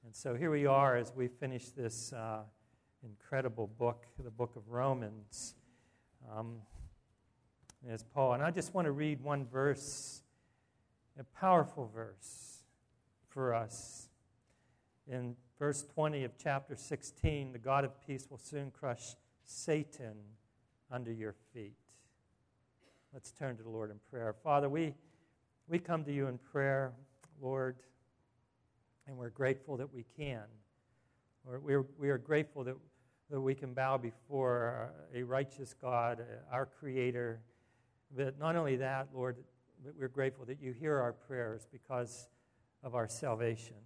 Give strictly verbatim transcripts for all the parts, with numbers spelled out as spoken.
And so here we are as we finish this uh, incredible book, the book of Romans. Um, as Paul, and I just want to read one verse, a powerful verse for us. In verse twenty of chapter sixteen, the God of peace will soon crush Satan under your feet. Let's turn to the Lord in prayer. Father, we, we come to you in prayer, Lord, and we're grateful that we can. Lord, we are, we are grateful that, that we can bow before a righteous God, our Creator. But not only that, Lord, but we're grateful that you hear our prayers because of our salvation.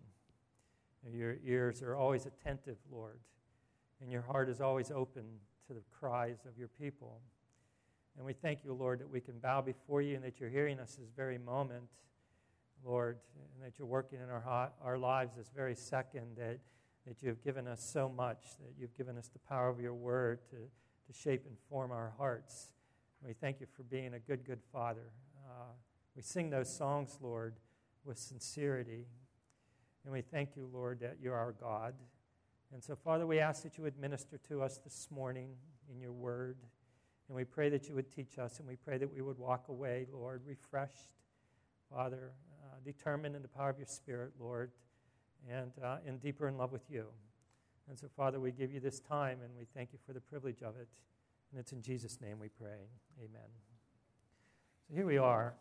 Your ears are always attentive, Lord, and your heart is always open to the cries of your people. And we thank you, Lord, that we can bow before you and that you're hearing us this very moment, Lord, and that you're working in our heart, our lives this very second, that, that you have given us so much, that you've given us the power of your word to, to shape and form our hearts. And we thank you for being a good, good Father. Uh, we sing those songs, Lord, with sincerity. And we thank you, Lord, that you're our God. And so, Father, we ask that you would minister to us this morning in your word. And we pray that you would teach us, and we pray that we would walk away, Lord, refreshed, Father, uh, determined in the power of your Spirit, Lord, and, uh, and deeper in love with you. And so, Father, we give you this time, and we thank you for the privilege of it. And it's in Jesus' name we pray. Amen. So here we are,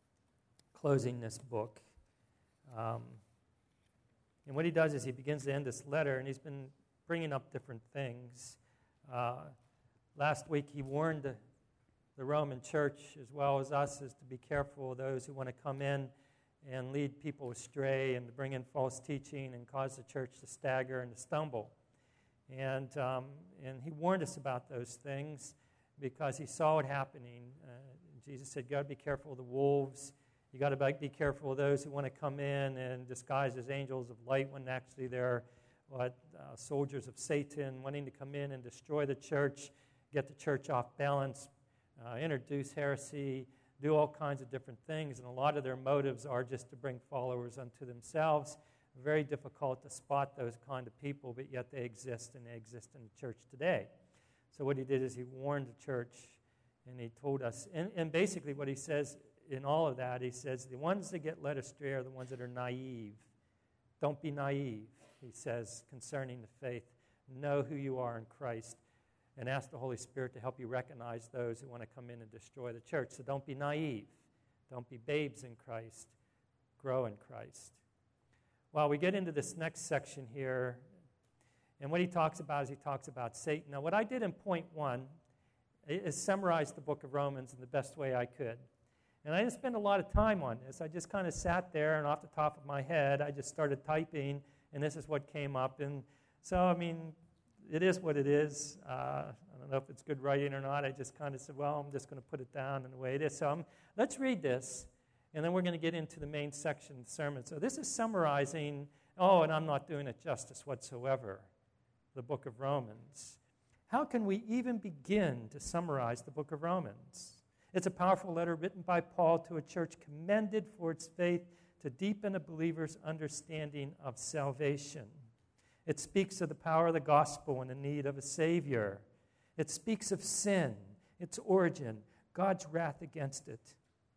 closing this book. Um, and what he does is he begins to end this letter, and he's been bringing up different things. Uh, last week he warned the, the Roman church, as well as us, is to be careful of those who want to come in and lead people astray and to bring in false teaching and cause the church to stagger and to stumble. And um, and he warned us about those things because he saw it happening. Uh, Jesus said, you got to be careful of the wolves. You got to be careful of those who want to come in and disguise as angels of light when actually they're what uh, soldiers of Satan, wanting to come in and destroy the church, get the church off balance, uh, introduce heresy, do all kinds of different things. And a lot of their motives are just to bring followers unto themselves. Very difficult to spot those kind of people, but yet they exist, and they exist in the church today. So what he did is he warned the church, and he told us, and, and basically what he says in all of that, he says, the ones that get led astray are the ones that are naive. Don't be naive, he says, concerning the faith. Know who you are in Christ, and ask the Holy Spirit to help you recognize those who want to come in and destroy the church. So don't be naive. Don't be babes in Christ. Grow in Christ. Well, we get into this next section here, and what he talks about is he talks about Satan. Now, what I did in point one is summarize the book of Romans in the best way I could. And I didn't spend a lot of time on this. I just kind of sat there, and off the top of my head, I just started typing, and this is what came up. And so, I mean, it is what it is. Uh, I don't know if it's good writing or not. I just kind of said, well, I'm just going to put it down in the way it is. So um, let's read this. And then we're going to get into the main section of the sermon. So this is summarizing, oh, and I'm not doing it justice whatsoever, the book of Romans. How can we even begin to summarize the book of Romans? It's a powerful letter written by Paul to a church commended for its faith to deepen a believer's understanding of salvation. It speaks of the power of the gospel and the need of a Savior. It speaks of sin, its origin, God's wrath against it,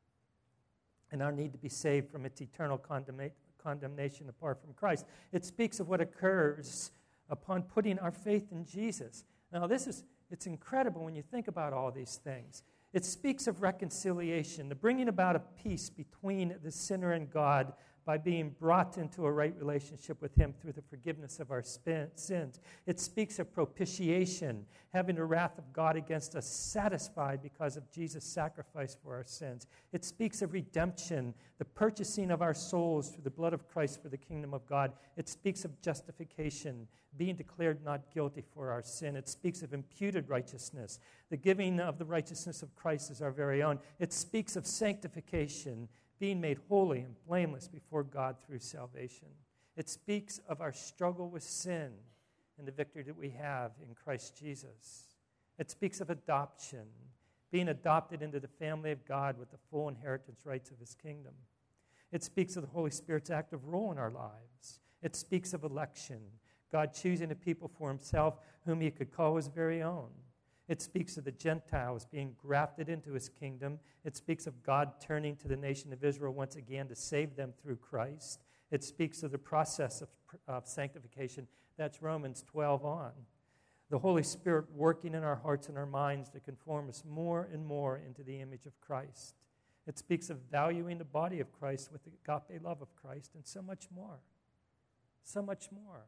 and our need to be saved from its eternal condemna- condemnation apart from Christ. It speaks of what occurs upon putting our faith in Jesus. Now, this is, it's incredible when you think about all these things. It speaks of reconciliation, the bringing about of peace between the sinner and God by being brought into a right relationship with him through the forgiveness of our sins. It speaks of propitiation, having the wrath of God against us satisfied because of Jesus' sacrifice for our sins. It speaks of redemption, the purchasing of our souls through the blood of Christ for the kingdom of God. It speaks of justification, being declared not guilty for our sin. It speaks of imputed righteousness, the giving of the righteousness of Christ as our very own. It speaks of sanctification, being made holy and blameless before God through salvation. It speaks of our struggle with sin and the victory that we have in Christ Jesus. It speaks of adoption, being adopted into the family of God with the full inheritance rights of his kingdom. It speaks of the Holy Spirit's active role in our lives It speaks of election, God choosing a people for himself whom he could call his very own. It speaks of the Gentiles being grafted into his kingdom. It speaks of God turning to the nation of Israel once again to save them through Christ. It speaks of the process of, of sanctification. That's Romans twelve on. The Holy Spirit working in our hearts and our minds to conform us more and more into the image of Christ. It speaks of valuing the body of Christ with the agape love of Christ and so much more. So much more.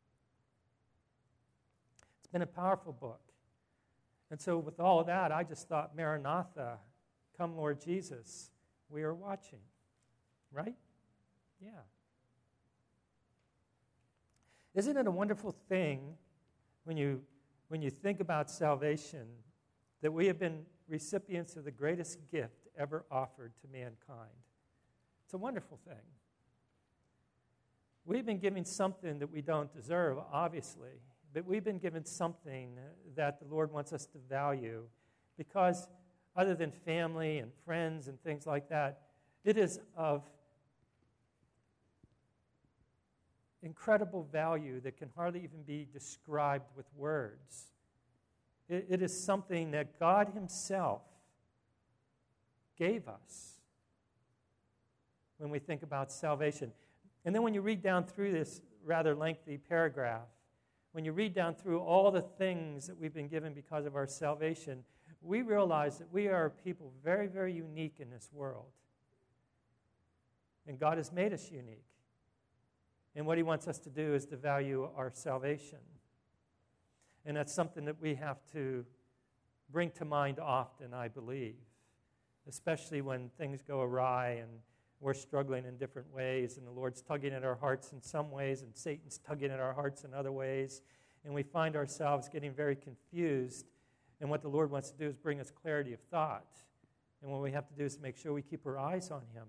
It's been a powerful book. And so with all of that, I just thought, Maranatha, come Lord Jesus, we are watching. Right? Yeah. Isn't it a wonderful thing when you, when you think about salvation that we have been recipients of the greatest gift ever offered to mankind? It's a wonderful thing. We've been given something that we don't deserve, obviously, but we've been given something that the Lord wants us to value because other than family and friends and things like that, it is of incredible value that can hardly even be described with words. It, it is something that God himself gave us when we think about salvation. And then when you read down through this rather lengthy paragraph, when you read down through all the things that we've been given because of our salvation, we realize that we are people very, very unique in this world. And God has made us unique. And what he wants us to do is to value our salvation. And that's something that we have to bring to mind often, I believe, especially when things go awry and we're struggling in different ways, and the Lord's tugging at our hearts in some ways, and Satan's tugging at our hearts in other ways, and we find ourselves getting very confused. And what the Lord wants to do is bring us clarity of thought. And what we have to do is make sure we keep our eyes on him.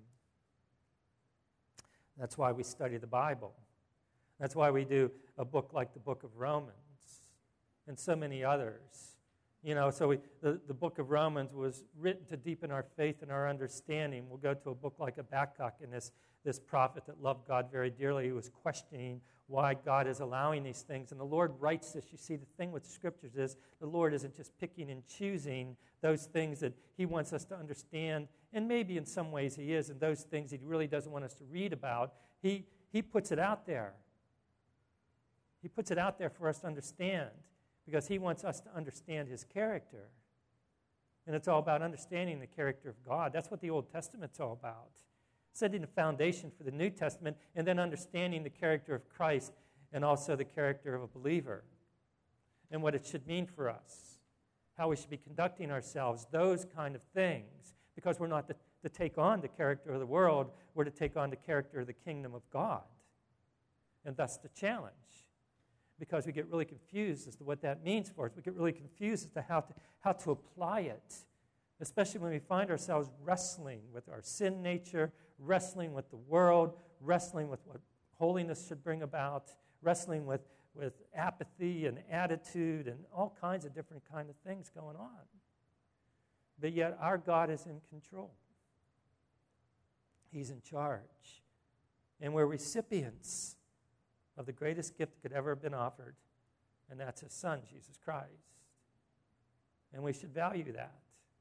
That's why we study the Bible. That's why we do a book like the book of Romans and so many others. You know, so we, the, the book of Romans was written to deepen our faith and our understanding. We'll go to a book like Habakkuk, and this, this prophet that loved God very dearly, who was questioning why God is allowing these things. And the Lord writes this. You see, the thing with Scriptures is the Lord isn't just picking and choosing those things that he wants us to understand, and maybe in some ways he is, and those things he really doesn't want us to read about. He, he puts it out there. He puts it out there for us to understand, because he wants us to understand his character. And it's all about understanding the character of God. That's what the Old Testament's all about. Setting the foundation for the New Testament, and then understanding the character of Christ and also the character of a believer and what it should mean for us, how we should be conducting ourselves, those kind of things. Because we're not to, to take on the character of the world, we're to take on the character of the kingdom of God. And that's the challenge. Because we get really confused as to what that means for us. We get really confused as to how to, how to apply it, especially when we find ourselves wrestling with our sin nature, wrestling with the world, wrestling with what holiness should bring about, wrestling with, with apathy and attitude and all kinds of different kind of things going on. But yet our God is in control. He's in charge. And we're recipients of the greatest gift that could ever have been offered, and that's his Son, Jesus Christ. And we should value that.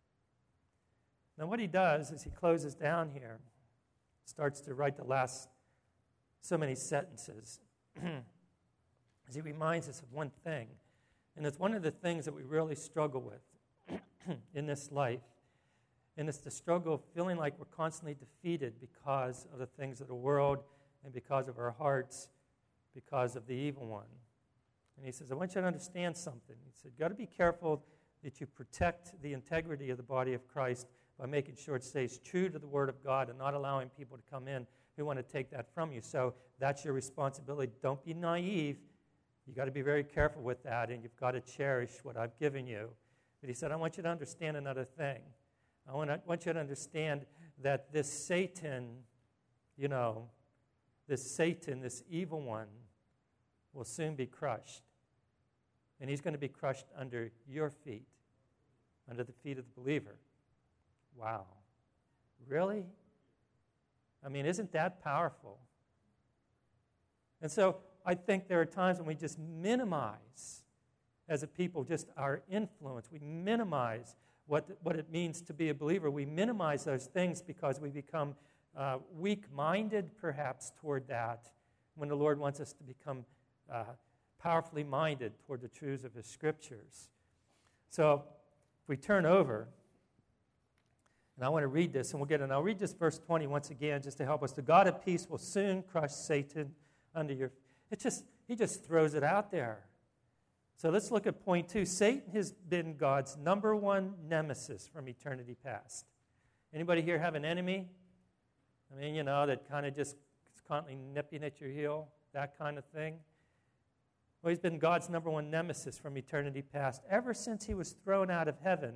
Now what he does is he closes down here, starts to write the last so many sentences, as he reminds us of one thing, and it's one of the things that we really struggle with in this life, and it's the struggle of feeling like we're constantly defeated because of the things of the world and because of our hearts, because of the evil one. And he says, I want you to understand something. He said, you've got to be careful that you protect the integrity of the body of Christ by making sure it stays true to the Word of God and not allowing people to come in who want to take that from you. So that's your responsibility. Don't be naive. You've got to be very careful with that, and you've got to cherish what I've given you. But he said, I want you to understand another thing. I want, to, I want you to understand that this Satan, you know, this Satan, this evil one, will soon be crushed. And he's going to be crushed under your feet, under the feet of the believer. Wow. Really? I mean, isn't that powerful? And so I think there are times when we just minimize, as a people, just our influence. We minimize what, what it means to be a believer. We minimize those things because we become uh, weak-minded, perhaps, toward that, when the Lord wants us to become uh, powerfully minded toward the truths of His Scriptures. So if we turn over, and I want to read this, and we'll get it. And I'll read this verse twenty once again, just to help us. The God of peace will soon crush Satan under your... It just, he just throws it out there. So let's look at point two. Satan has been God's number one nemesis from eternity past. Anybody here have an enemy? I mean, you know, that kind of just is constantly nipping at your heel, that kind of thing. Well, he's been God's number one nemesis from eternity past. Ever since he was thrown out of heaven,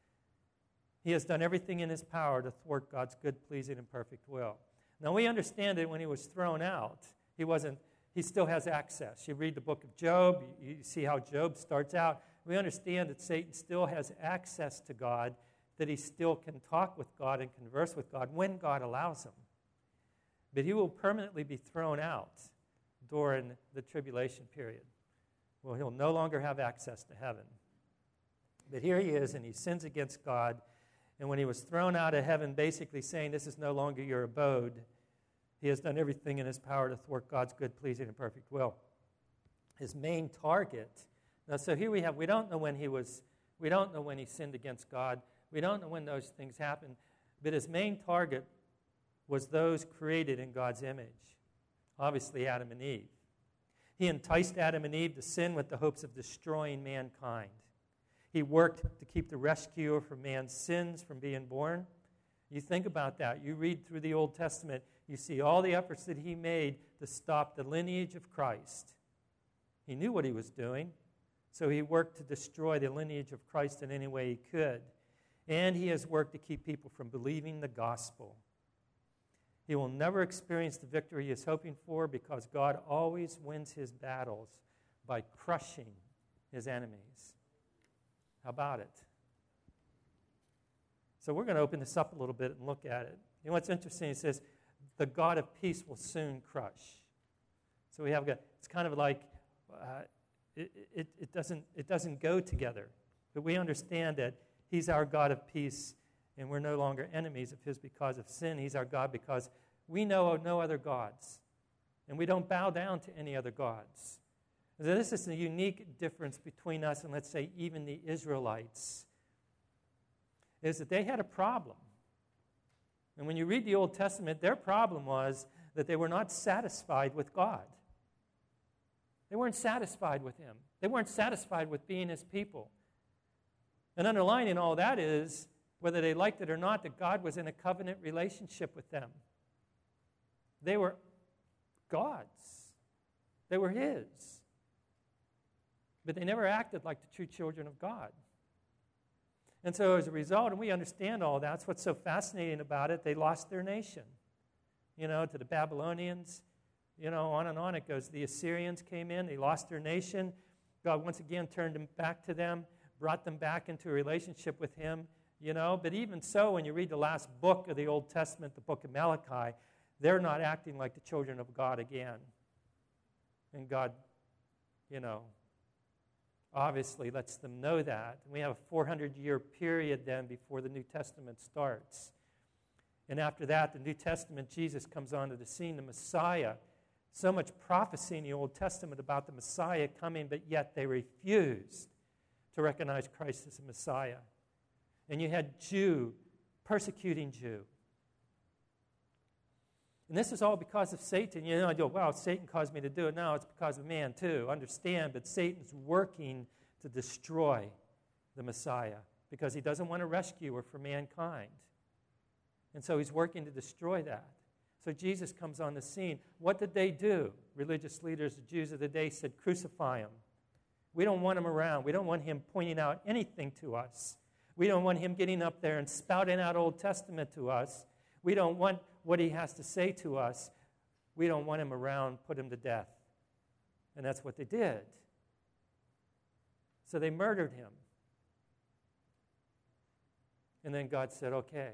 he has done everything in his power to thwart God's good, pleasing, and perfect will. Now, we understand that when he was thrown out, he wasn't, he still has access. You read the book of Job, you, you see how Job starts out. We understand that Satan still has access to God, that he still can talk with God and converse with God when God allows him. But he will permanently be thrown out during the tribulation period. Well, he'll no longer have access to heaven. But here he is, and he sins against God. And when he was thrown out of heaven, basically saying, this is no longer your abode, he has done everything in his power to thwart God's good, pleasing, and perfect will. His main target. Now, so here we have, we don't know when he was, we don't know when he sinned against God. We don't know when those things happened. But his main target was those created in God's image. Obviously, Adam and Eve. He enticed Adam and Eve to sin with the hopes of destroying mankind. He worked to keep the rescuer from man's sins from being born. You think about that. You read through the Old Testament, you see all the efforts that he made to stop the lineage of Christ. He knew what he was doing, so he worked to destroy the lineage of Christ in any way he could. And he has worked to keep people from believing the gospel. He will never experience the victory he is hoping for because God always wins his battles by crushing his enemies. How about it? So we're going to open this up a little bit and look at it. You know what's interesting? It says, the God of peace will soon crush. So we have, it's kind of like, uh, it, it, it, doesn't, it doesn't go together. But we understand that he's our God of peace, and we're no longer enemies of his because of sin. He's our God because we know of no other gods, and we don't bow down to any other gods. So this is a unique difference between us and, let's say, even the Israelites, is that they had a problem. And when you read the Old Testament, their problem was that they were not satisfied with God. They weren't satisfied with him. They weren't satisfied with being his people. And underlying all that is, whether they liked it or not, that God was in a covenant relationship with them. They were God's. They were his. But they never acted like the true children of God. And so as a result, and we understand all that, that's what's so fascinating about it, they lost their nation. You know, to the Babylonians, you know, on and on it goes. The Assyrians came in, they lost their nation. God once again turned them back to them, brought them back into a relationship with him, you know. But even so, when you read the last book of the Old Testament, the book of Malachi, they're not acting like the children of God again. And God, you know, obviously lets them know that. And we have a four hundred year period then before the New Testament starts. And after that, the New Testament, Jesus comes onto the scene, the Messiah. So much prophecy in the Old Testament about the Messiah coming, but yet they refused to recognize Christ as the Messiah. And you had Jew persecuting Jew. And this is all because of Satan. You know, I go, wow, Satan caused me to do it. No, it's because of man too. Understand, but Satan's working to destroy the Messiah because he doesn't want a rescuer for mankind. And so he's working to destroy that. So Jesus comes on the scene. What did they do? Religious leaders, the Jews of the day, said, crucify him. We don't want him around. We don't want him pointing out anything to us. We don't want him getting up there and spouting out Old Testament to us. We don't want what he has to say to us. We don't want him around, put him to death. And that's what they did. So they murdered him. And then God said, okay,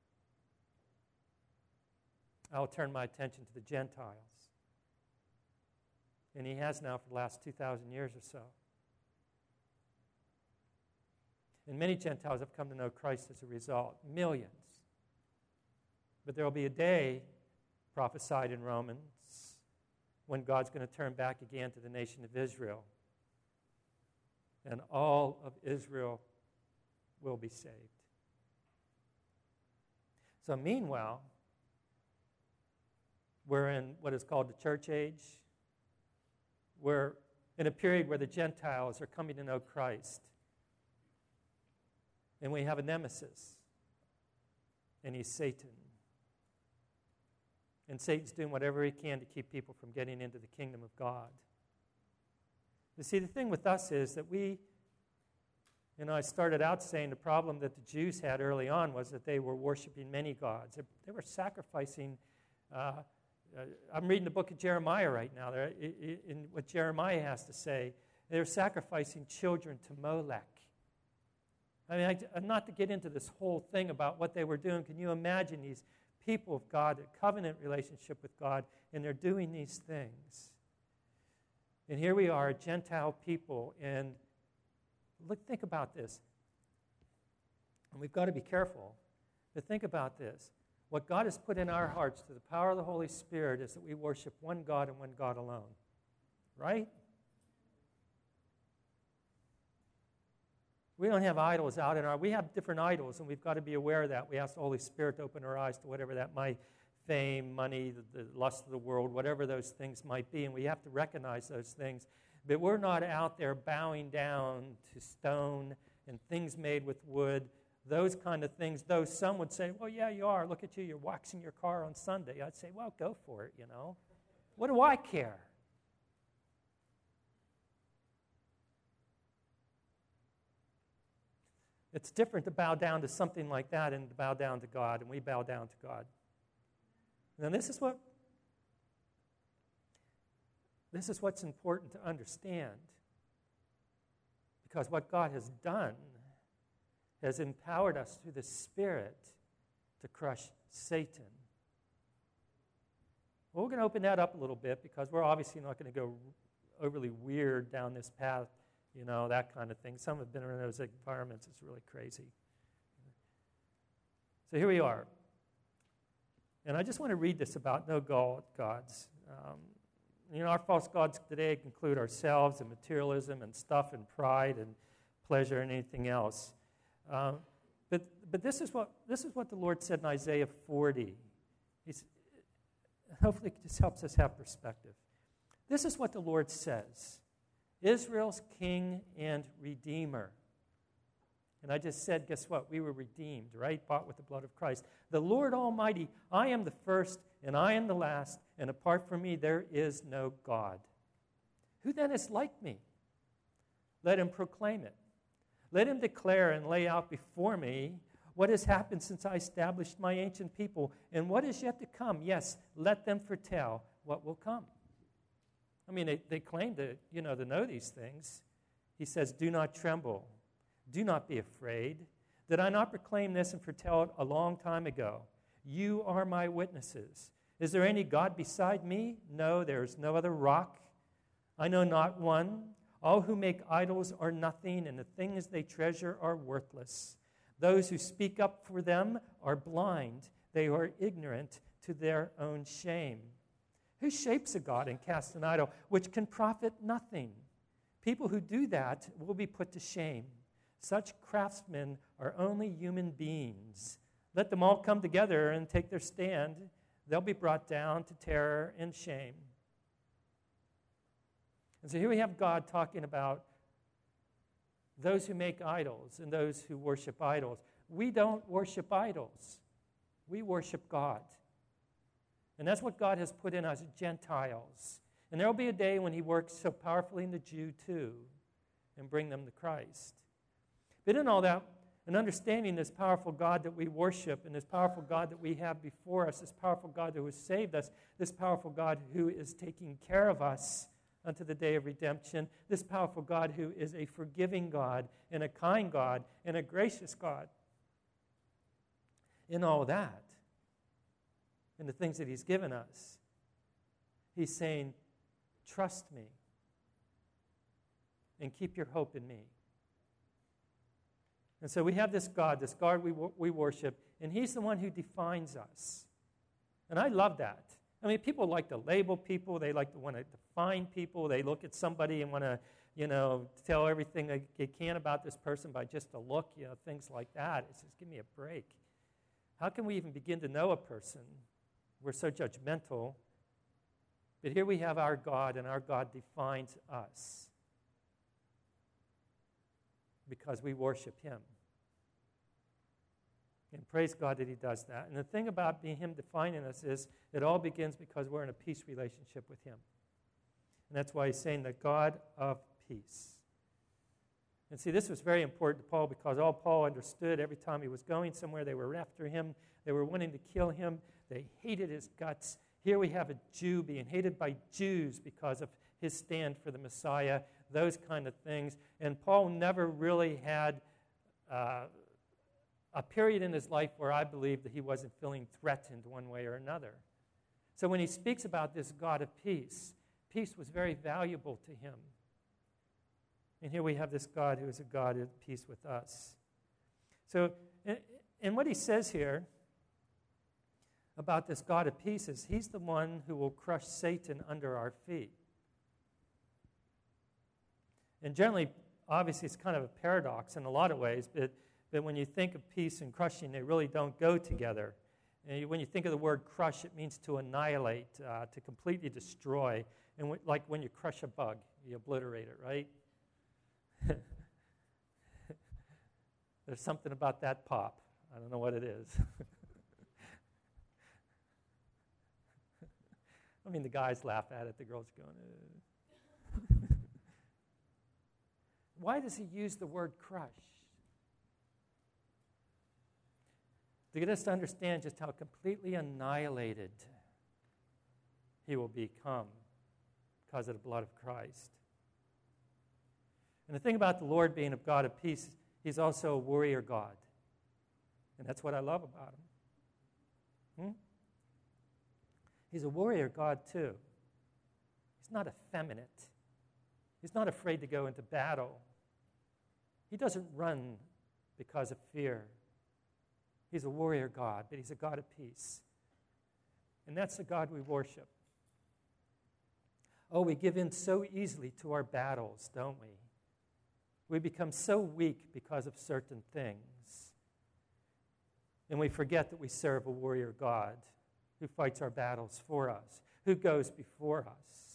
I'll turn my attention to the Gentiles. And he has now for the last two thousand years or so. And many Gentiles have come to know Christ as a result. Millions. But there will be a day, prophesied in Romans, when God's going to turn back again to the nation of Israel. And all of Israel will be saved. So meanwhile, we're in what is called the church age. We're in a period where the Gentiles are coming to know Christ. And we have a nemesis. And he's Satan. And Satan's doing whatever he can to keep people from getting into the kingdom of God. You see, the thing with us is that we, you know, I started out saying the problem that the Jews had early on was that they were worshiping many gods. They, they were sacrificing. Uh, uh, I'm reading the book of Jeremiah right now. They're, in, in what Jeremiah has to say, they're sacrificing children to Molech. I mean, I, not to get into this whole thing about what they were doing. Can you imagine these people of God, a covenant relationship with God, and they're doing these things? And here we are, Gentile people, and look, think about this. And we've got to be careful. But think about this. What God has put in our hearts through the power of the Holy Spirit is that we worship one God and one God alone. Right? We don't have idols out in our... We have different idols, and we've got to be aware of that. We ask the Holy Spirit to open our eyes to whatever that might fame, money, the, the lust of the world, whatever those things might be, and we have to recognize those things. But we're not out there bowing down to stone and things made with wood, those kind of things. Though some would say, well, yeah, you are. Look at you. You're waxing your car on Sunday. I'd say, well, go for it, you know. What do I care? It's different to bow down to something like that and to bow down to God, and we bow down to God. Now, this is what this is what's important to understand, because what God has done has empowered us through the Spirit to crush Satan. Well, we're going to open that up a little bit, because we're obviously not going to go overly weird down this path, you know, that kind of thing. Some have been in those environments. It's really crazy. So here we are. And I just want to read this about no gods. Um, you know, our false gods today include ourselves and materialism and stuff and pride and pleasure and anything else. Um, but but this is what this is what the Lord said in Isaiah forty. He's, hopefully it just helps us have perspective. This is what the Lord says. Israel's King and Redeemer. And I just said, guess what? We were redeemed, right? Bought with the blood of Christ. The Lord Almighty, I am the first and I am the last, and apart from me there is no God. Who then is like me? Let him proclaim it. Let him declare and lay out before me what has happened since I established my ancient people and what is yet to come. Yes, let them foretell what will come. I mean, they, they claim to, you know, to know these things. He says, do not tremble. Do not be afraid. Did I not proclaim this and foretell it a long time ago? You are my witnesses. Is there any God beside me? No, there is no other rock. I know not one. All who make idols are nothing, and the things they treasure are worthless. Those who speak up for them are blind. They are ignorant to their own shame. Who shapes a god and casts an idol which can profit nothing? People who do that will be put to shame. Such craftsmen are only human beings. Let them all come together and take their stand. They'll be brought down to terror and shame. And so here we have God talking about those who make idols and those who worship idols. We don't worship idols. We worship God. And that's what God has put in us, Gentiles. And there will be a day when he works so powerfully in the Jew too and bring them to Christ. But in all that, and understanding this powerful God that we worship and this powerful God that we have before us, this powerful God who has saved us, this powerful God who is taking care of us unto the day of redemption, this powerful God who is a forgiving God and a kind God and a gracious God. In all that, in the things that he's given us, he's saying, Trust me. And keep your hope in me. And so we have this God, this God we, we worship, and he's the one who defines us. And I love that. I mean, people like to label people. They like to want to define people. They look at somebody and want to, you know, tell everything they, they can about this person by just a look, you know, things like that. It says, give me a break. How can we even begin to know a person? We're so judgmental. But here we have our God, and our God defines us because we worship him. And praise God that he does that. And the thing about being him defining us is it all begins because we're in a peace relationship with him. And that's why he's saying the God of peace. And see, this was very important to Paul because all Paul understood every time he was going somewhere, they were after him. They were wanting to kill him. They hated his guts. Here we have a Jew being hated by Jews because of his stand for the Messiah, those kind of things. And Paul never really had uh, a period in his life where I believe that he wasn't feeling threatened one way or another. So when he speaks about this God of peace, peace was very valuable to him. And here we have this God who is a God of peace with us. So, and, and what he says here about this God of peace is he's the one who will crush Satan under our feet. And generally, obviously, it's kind of a paradox in a lot of ways, but, but when you think of peace and crushing, they really don't go together. And when you think of the word crush, it means to annihilate, uh, to completely destroy. And w- like when you crush a bug, you obliterate it, right? There's something about that pop. I don't know what it is. I mean, the guys laugh at it. The girls are going, eh. Why does he use the word crush? To get us to understand just how completely annihilated he will become because of the blood of Christ. And the thing about the Lord being a God of peace, he's also a warrior God. And that's what I love about him. Hmm? He's a warrior God, too. He's not effeminate. He's not afraid to go into battle. He doesn't run because of fear. He's a warrior God, but he's a God of peace. And that's the God we worship. Oh, we give in so easily to our battles, don't we? We become so weak because of certain things. And we forget that we serve a warrior God who fights our battles for us, who goes before us.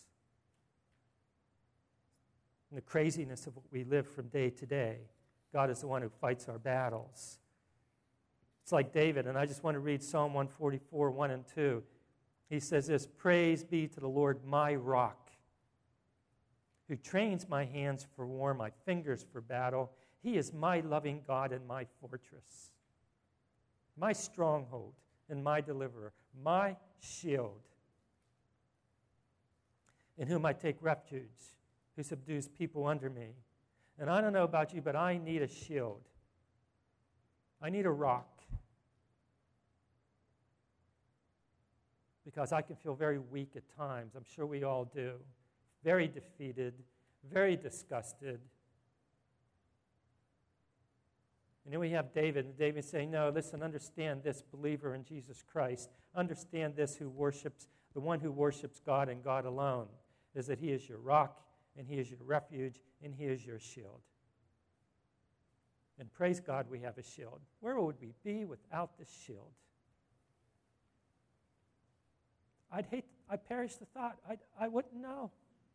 In the craziness of what we live from day to day, God is the one who fights our battles. It's like David, and I just want to read Psalm one forty-four, one and two. He says this, "Praise be to the Lord, my rock, who trains my hands for war, my fingers for battle. He is my loving God and my fortress, my stronghold and my deliverer, my shield, in whom I take refuge, who subdues people under me." And I don't know about you, but I need a shield. I need a rock. Because I can feel very weak at times. I'm sure we all do. Very defeated, very disgusted. And then we have David, and David saying, no, listen, understand this, believer in Jesus Christ. Understand this, who worships, the one who worships God and God alone, is that he is your rock, and he is your refuge, and he is your shield. And praise God we have a shield. Where would we be without this shield? I'd hate, I perish the thought. I'd, I wouldn't know.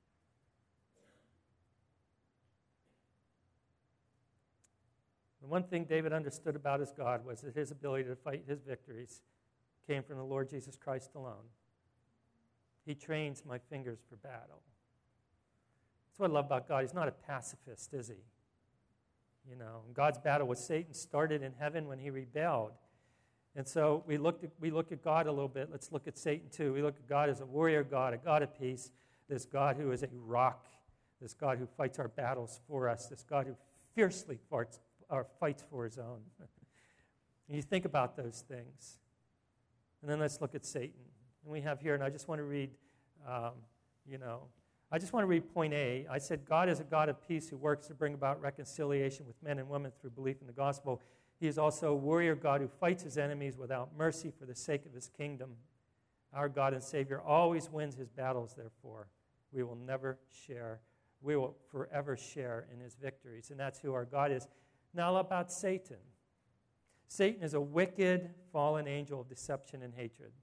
The one thing David understood about his God was that his ability to fight his victories came from the Lord Jesus Christ alone. He trains my fingers for battle. That's what I love about God. He's not a pacifist, is he? You know, God's battle with Satan started in heaven when he rebelled. And so we looked at, we look at God a little bit. Let's look at Satan too. We look at God as a warrior God, a God of peace, this God who is a rock, this God who fights our battles for us, this God who fiercely fights, or fights for his own. And you think about those things. And then let's look at Satan. And we have here, and I just want to read, um, you know, I just want to read point A. I said, God is a God of peace who works to bring about reconciliation with men and women through belief in the gospel. He is also a warrior God who fights his enemies without mercy for the sake of his kingdom. Our God and Savior always wins his battles, therefore. We will never share. We will forever share in his victories. And that's who our God is. Now about Satan. Satan is a wicked, fallen angel of deception and hatred.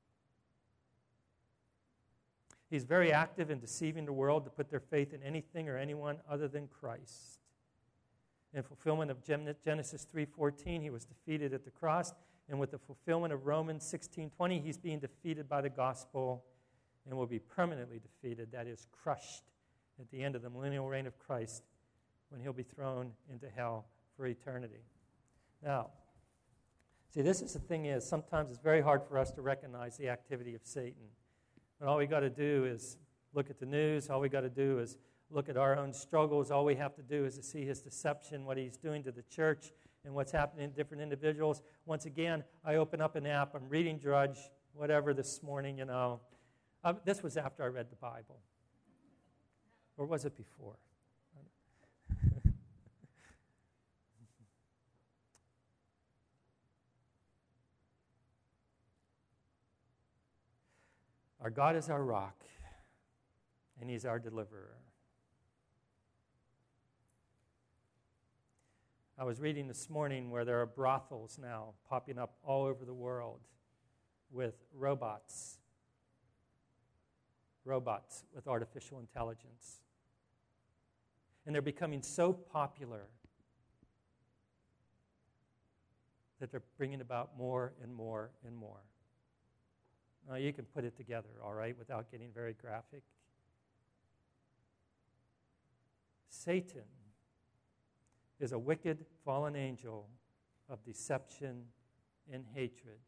He's very active in deceiving the world to put their faith in anything or anyone other than Christ. In fulfillment of Genesis three fourteen, he was defeated at the cross. And with the fulfillment of Romans sixteen twenty, he's being defeated by the gospel and will be permanently defeated, that is, crushed at the end of the millennial reign of Christ when he'll be thrown into hell for eternity. Now, see, this is the thing is, sometimes it's very hard for us to recognize the activity of Satan. And all we got to do is look at the news. All we got to do is look at our own struggles. All we have to do is to see his deception, what he's doing to the church, and what's happening to different individuals. Once again, I open up an app. I'm reading Drudge, whatever, this morning, you know. Uh, this was after I read the Bible. Or was it before? Our God is our rock, and he's our deliverer. I was reading this morning where there are brothels now popping up all over the world with robots, robots with artificial intelligence. And they're becoming so popular that they're bringing about more and more and more. Now, you can put it together, all right, without getting very graphic. Satan is a wicked, fallen angel of deception and hatred.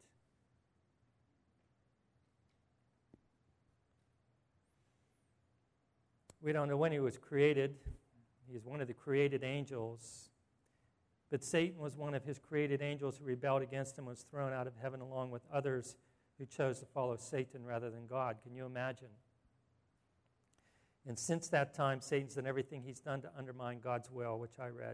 We don't know when he was created. He is one of the created angels. But Satan was one of his created angels who rebelled against him, was thrown out of heaven along with others who chose to follow Satan rather than God. Can you imagine? And since that time, Satan's done everything he's done to undermine God's will, which I read,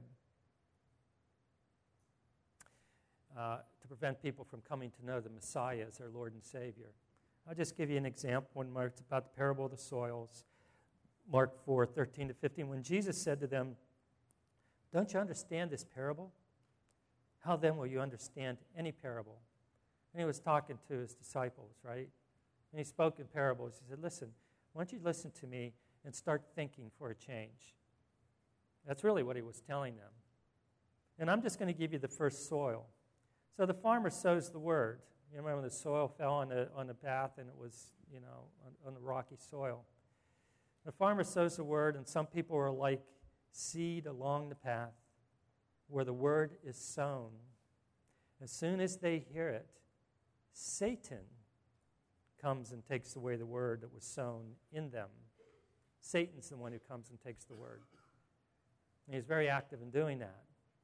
uh, to prevent people from coming to know the Messiah as their Lord and Savior. I'll just give you an example when it's about the parable of the soils. Mark four, thirteen to fifteen, when Jesus said to them, "Don't you understand this parable? How then will you understand any parable?" And he was talking to his disciples, right? And he spoke in parables. He said, listen, why don't you listen to me and start thinking for a change? That's really what he was telling them. And I'm just going to give you the first soil. So the farmer sows the word. You remember the soil fell on the, on the path and it was, you know, on, on the rocky soil. The farmer sows the word, and some people are like seed along the path where the word is sown. As soon as they hear it, Satan comes and takes away the word that was sown in them. Satan's the one who comes and takes the word. And he's very active in doing that.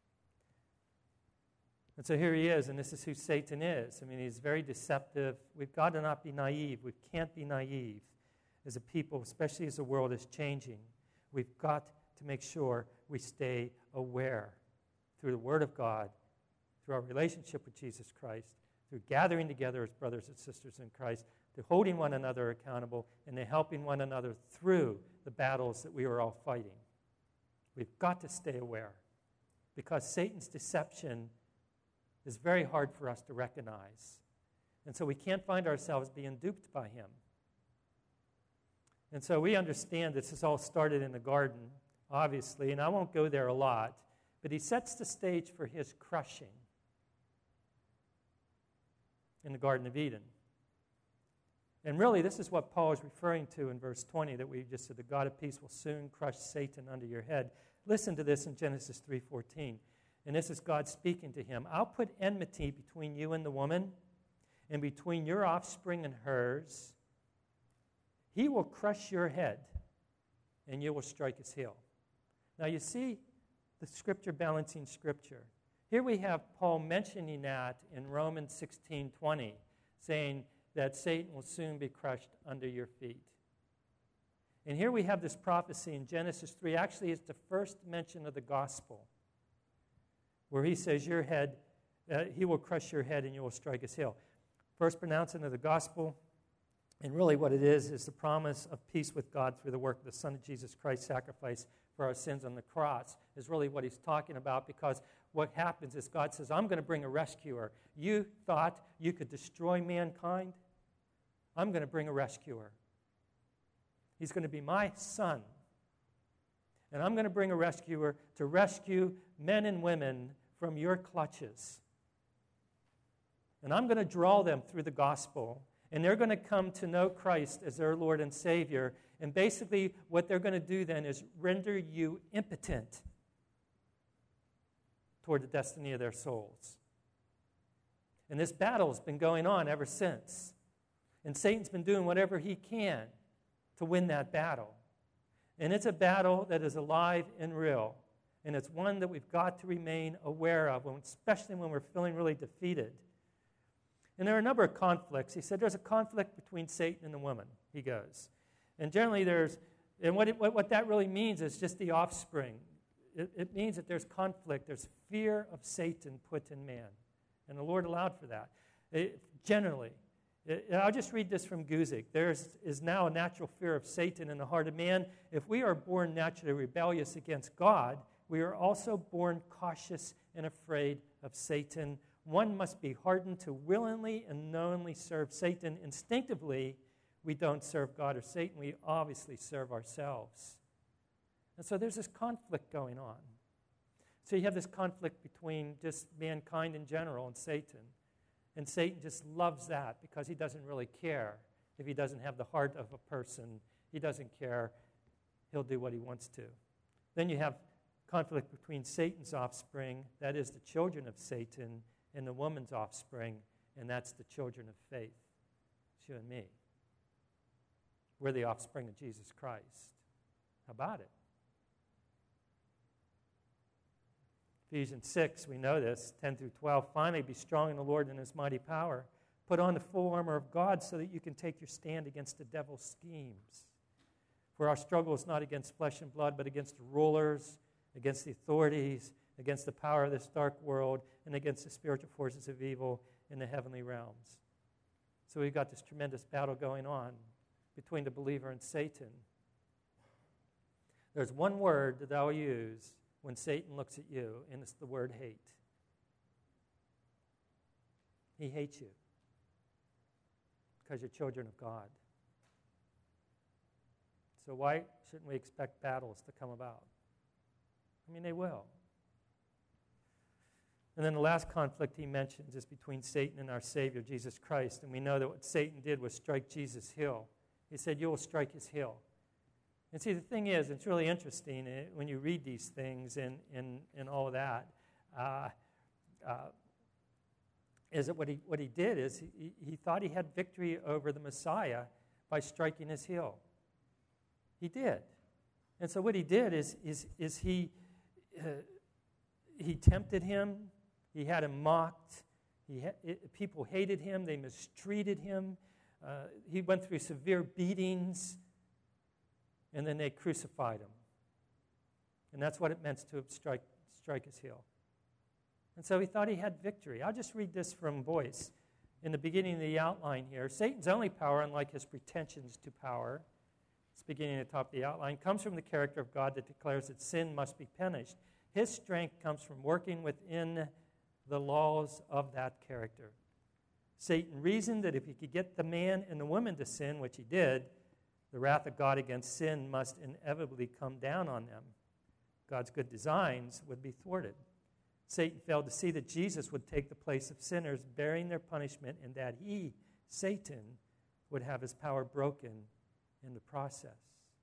And so here he is, and this is who Satan is. I mean, he's very deceptive. We've got to not be naive. We can't be naive as a people, especially as the world is changing. We've got to make sure we stay aware through the Word of God, through our relationship with Jesus Christ, through gathering together as brothers and sisters in Christ, to holding one another accountable, and to helping one another through the battles that we are all fighting. We've got to stay aware, because Satan's deception is very hard for us to recognize. And so we can't find ourselves being duped by him. And so we understand this has all started in the garden, obviously, and I won't go there a lot, but he sets the stage for his crushing in the Garden of Eden. And really, this is what Paul is referring to in verse twenty that we just said, the God of peace will soon crush Satan under your head. Listen to this in Genesis three fourteen. And this is God speaking to him. I'll put enmity between you and the woman, and between your offspring and hers. He will crush your head, and you will strike his heel. Now you see the scripture balancing scripture. Here we have Paul mentioning that in Romans sixteen twenty, saying that Satan will soon be crushed under your feet. And here we have this prophecy in Genesis three. Actually, it's the first mention of the gospel, where he says, your head, uh, he will crush your head and you will strike his heel. First pronouncement of the gospel, and really what it is, is the promise of peace with God through the work of the Son of Jesus Christ, sacrifice for our sins on the cross, is really what he's talking about, because what happens is God says, I'm going to bring a rescuer. You thought you could destroy mankind? I'm going to bring a rescuer. He's going to be my son. And I'm going to bring a rescuer to rescue men and women from your clutches. And I'm going to draw them through the gospel. And they're going to come to know Christ as their Lord and Savior. And basically what they're going to do then is render you impotent toward the destiny of their souls. And this battle's been going on ever since. And Satan's been doing whatever he can to win that battle. And it's a battle that is alive and real. And it's one that we've got to remain aware of, especially when we're feeling really defeated. And there are a number of conflicts. He said there's a conflict between Satan and the woman, he goes. And generally there's, and what, it, what, what that really means is just the offspring. It, it means that there's conflict, there's fear of Satan put in man. And the Lord allowed for that. It, generally. It, I'll just read this from Guzik. There is now a natural fear of Satan in the heart of man. If we are born naturally rebellious against God, we are also born cautious and afraid of Satan. One must be hardened to willingly and knowingly serve Satan. Instinctively, we don't serve God or Satan. We obviously serve ourselves. And so there's this conflict going on. So you have this conflict between just mankind in general and Satan. And Satan just loves that because he doesn't really care if he doesn't have the heart of a person. He doesn't care. He'll do what he wants to. Then you have conflict between Satan's offspring, that is the children of Satan, and the woman's offspring, and that's the children of faith. It's you and me. We're the offspring of Jesus Christ. How about it? Ephesians six, we know this, ten through twelve. Finally, be strong in the Lord and his mighty power. Put on the full armor of God so that you can take your stand against the devil's schemes. For our struggle is not against flesh and blood, but against the rulers, against the authorities, against the power of this dark world, and against the spiritual forces of evil in the heavenly realms. So we've got this tremendous battle going on between the believer and Satan. There's one word that I'll use when Satan looks at you, and it's the word hate. He hates you because you're children of God. So why shouldn't we expect battles to come about? I mean, they will. And then the last conflict he mentions is between Satan and our Savior, Jesus Christ. And we know that what Satan did was strike Jesus' heel. He said, you will strike his heel. And see, the thing is, it's really interesting uh, when you read these things and, and, and all of that, uh, uh, is that what he, what he did is he, he thought he had victory over the Messiah by striking his heel. He did. And so what he did is, is, is he, uh, he tempted him. He had him mocked. He ha- it, people hated him. They mistreated him. Uh, he went through severe beatings. And then they crucified him. And that's what it meant to strike, strike his heel. And so he thought he had victory. I'll just read this from Boyce. In the beginning of the outline here, Satan's only power, unlike his pretensions to power, it's beginning at the top of the outline, comes from the character of God that declares that sin must be punished. His strength comes from working within the laws of that character. Satan reasoned that if he could get the man and the woman to sin, which he did, the wrath of God against sin must inevitably come down on them. God's good designs would be thwarted. Satan failed to see that Jesus would take the place of sinners, bearing their punishment, and that he, Satan, would have his power broken in the process.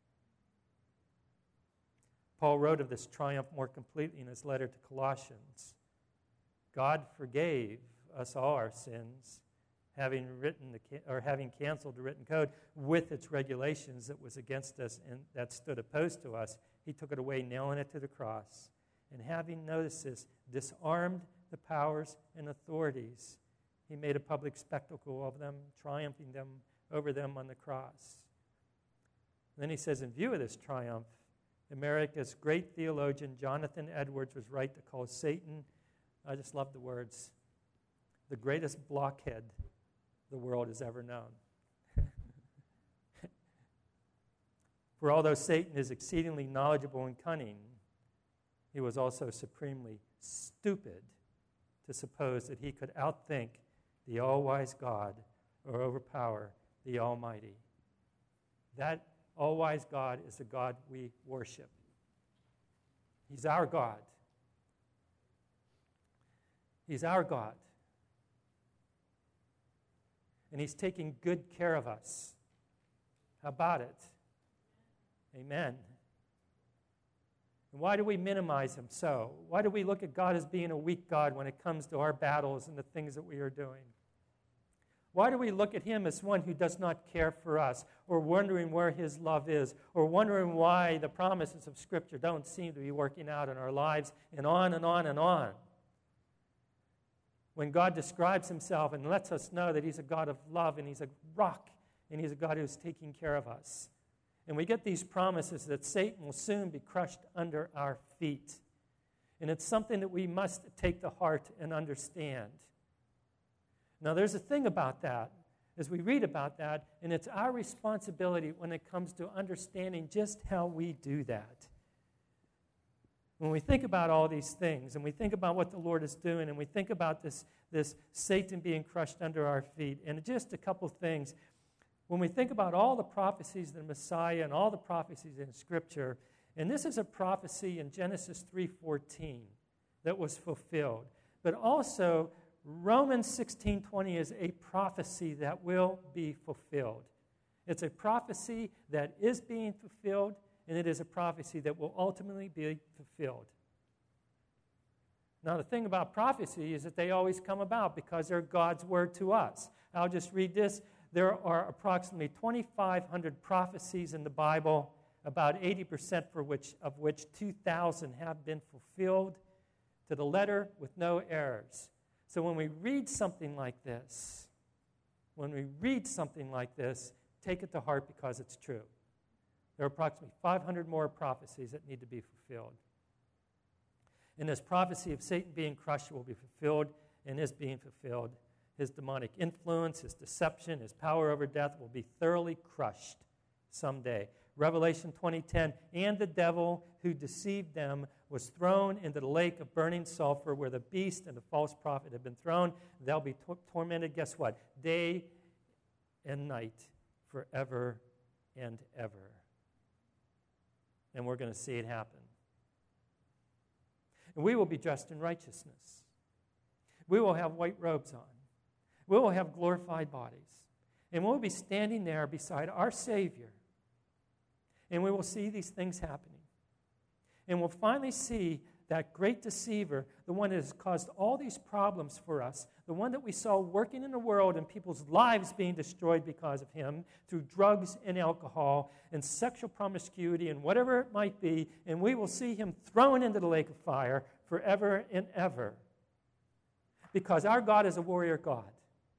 Paul wrote of this triumph more completely in his letter to Colossians. God forgave us all our sins, having written the, or having canceled the written code with its regulations that was against us and that stood opposed to us. He took it away, nailing it to the cross. And having, noticed this, disarmed the powers and authorities, he made a public spectacle of them, triumphing them over them on the cross. And then he says, in view of this triumph, America's great theologian Jonathan Edwards was right to call Satan, I just love the words, the greatest blockhead the world has ever known. For although Satan is exceedingly knowledgeable and cunning, he was also supremely stupid to suppose that he could outthink the all-wise God or overpower the Almighty. That all-wise God is the God we worship. He's our God. He's our God. And he's taking good care of us. How about it? Amen. And why do we minimize him so? Why do we look at God as being a weak God when it comes to our battles and the things that we are doing? Why do we look at him as one who does not care for us, or wondering where his love is, or wondering why the promises of Scripture don't seem to be working out in our lives, and on and on and on? When God describes himself and lets us know that he's a God of love, and he's a rock, and he's a God who's taking care of us. And we get these promises that Satan will soon be crushed under our feet. And it's something that we must take to heart and understand. Now, there's a thing about that, as we read about that, and it's our responsibility when it comes to understanding just how we do that. When we think about all these things, and we think about what the Lord is doing, and we think about this, this Satan being crushed under our feet, and just a couple things. When we think about all the prophecies of the Messiah and all the prophecies in Scripture, and this is a prophecy in Genesis three fourteen that was fulfilled, but also Romans sixteen twenty is a prophecy that will be fulfilled. It's a prophecy that is being fulfilled, and it is a prophecy that will ultimately be fulfilled. Now, the thing about prophecy is that they always come about because they're God's word to us. I'll just read this. There are approximately twenty-five hundred prophecies in the Bible, about eighty percent for which, of which two thousand have been fulfilled to the letter with no errors. So when we read something like this, when we read something like this, take it to heart because it's true. There are approximately five hundred more prophecies that need to be fulfilled. And this prophecy of Satan being crushed will be fulfilled and is being fulfilled. His demonic influence, his deception, his power over death will be thoroughly crushed someday. Revelation twenty ten, and the devil who deceived them was thrown into the lake of burning sulfur where the beast and the false prophet have been thrown. They'll be tor- tormented, guess what? Day and night, forever and ever. And we're going to see it happen. And we will be dressed in righteousness. We will have white robes on. We will have glorified bodies. And we'll be standing there beside our Savior. And we will see these things happening. And we'll finally see that great deceiver, the one that has caused all these problems for us, the one that we saw working in the world and people's lives being destroyed because of him through drugs and alcohol and sexual promiscuity and whatever it might be, and we will see him thrown into the lake of fire forever and ever. Because our God is a warrior God.